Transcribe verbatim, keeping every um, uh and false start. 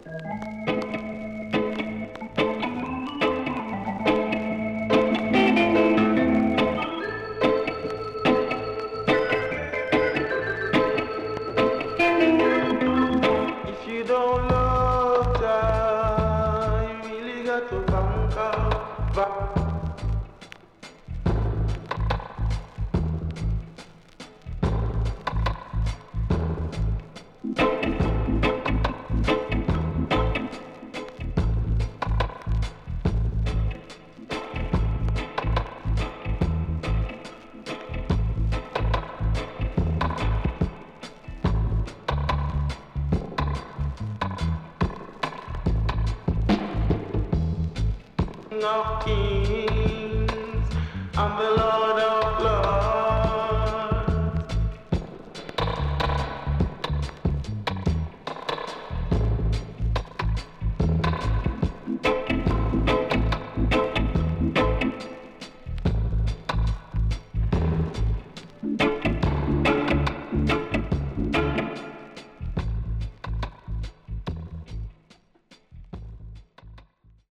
If you don't love Jah, you really got to conquer. Va- Of kings, I'm the Lord.